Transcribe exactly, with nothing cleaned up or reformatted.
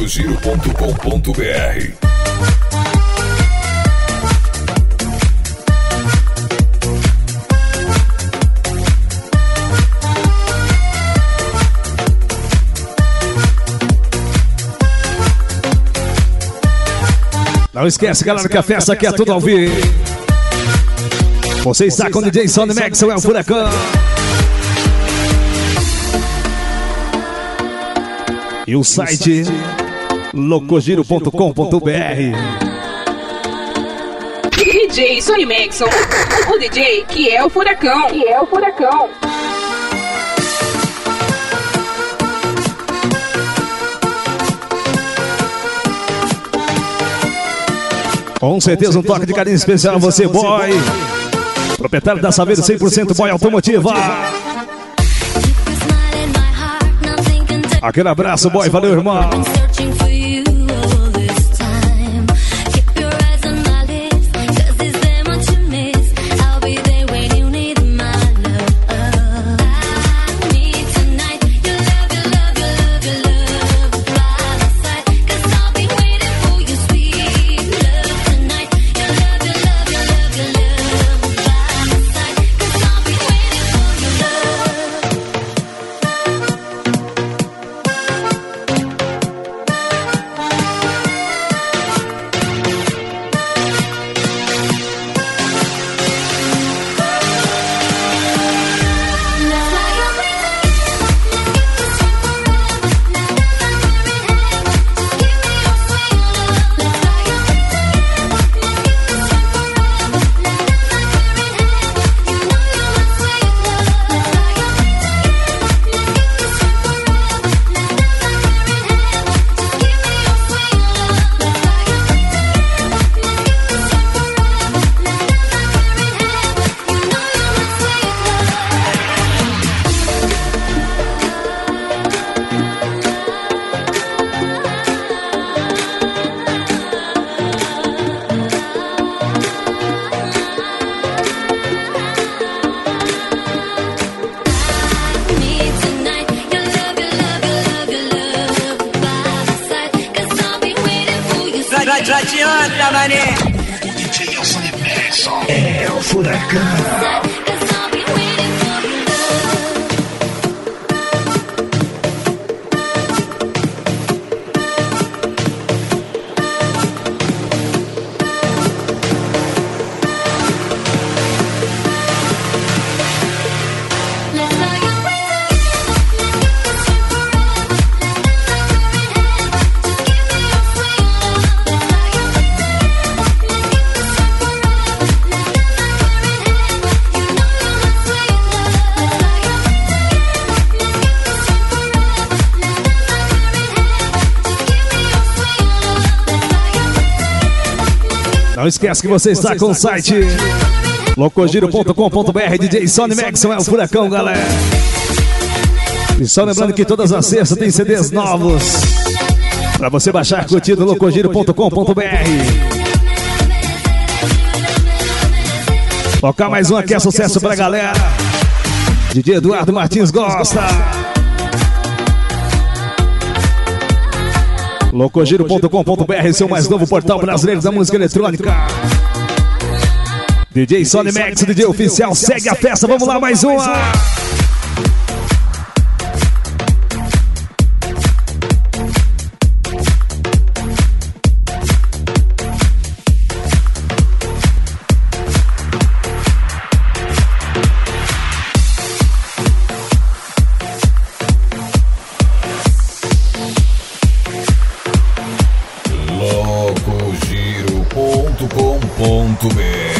Locogiro ponto com ponto br. Não esquece, galera, que a festa aqui é tudo ao vivo. Você está com o D J Sonny Maxwell, é o Furacão. E o site locogiro ponto com ponto br. D J Sonny Maxwell, o D J que é o Furacão. Que é o Furacão. Com certeza um toque de carinho especial a você, boy. Proprietário da Saveiro cem por cento Boy Automotiva. Aquele abraço, boy. Valeu, irmão. Adianta, mané. O D J é o Sonny Maxwell. É o Furacão. Não esquece que você está com o site locogiro ponto com ponto br. D J Sonny Maxwell é o Furacão, galera. E só lembrando que todas as sextas tem C Ds novos para você baixar, curtir no locogiro ponto com ponto br. Tocar mais um aqui é sucesso pra galera. D J Eduardo Martins gosta. locogiro ponto com ponto br, seu mais novo portal brasileiro da música eletrônica. D J Sonny Max, D J oficial, segue a festa, vamos lá, mais uma. locogiro ponto com ponto br